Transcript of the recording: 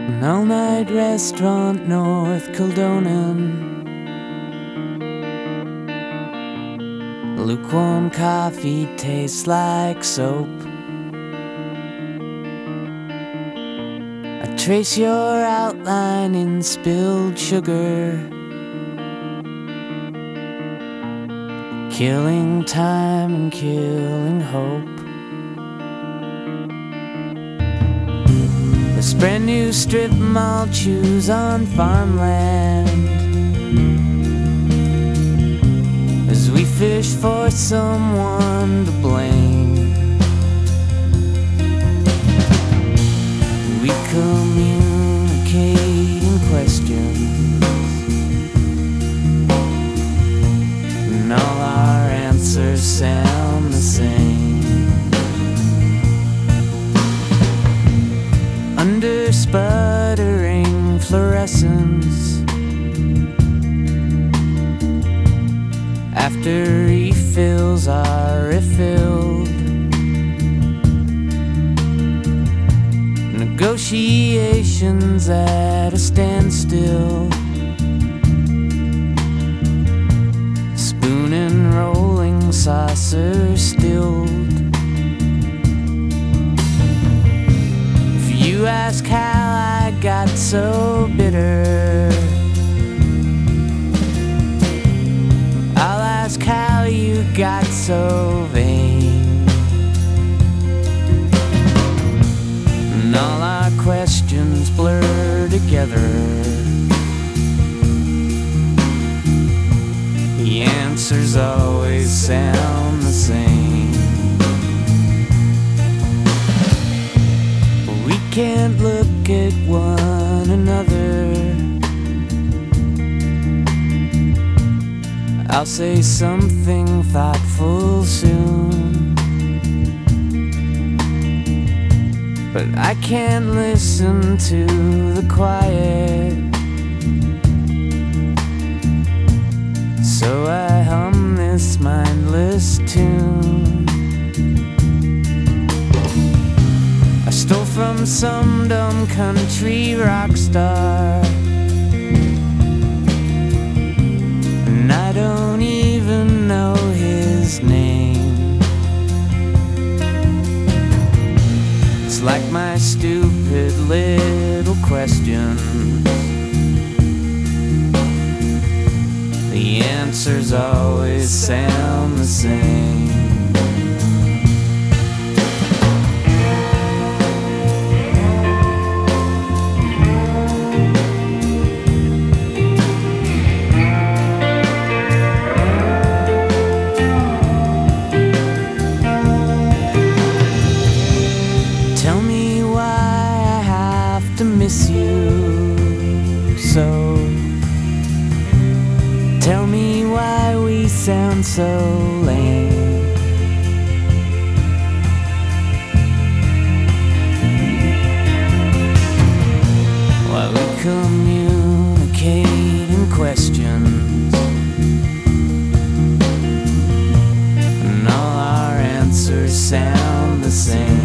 An all-night restaurant, North Kildonan. Lukewarm coffee tastes like soap. I trace your outline in spilled sugar, killing time and killing hope. This brand new strip mall chews on farmland as we fish for someone to blame. We communicate in questions, and all our answers sound the same. Under sputtering fluorescence, after refills are refilled, negotiations at a standstill, spoon and rolling saucer stilled. If you ask how I got so bitter, I'll ask how you got so vain. And all our questions blur together. The answers always sound the same. We can't look at one another. I'll say something thoughtful soon, but I can't listen to the quiet, so I hum this mindless tune. I stole from some dumb country rock star, and I don't even know his name. It's like my stupid little questions. The answers always sound the same. Tell me why I have to miss you so. Tell me why we sound so lame. Why we communicate in questions, and all our answers sound the same.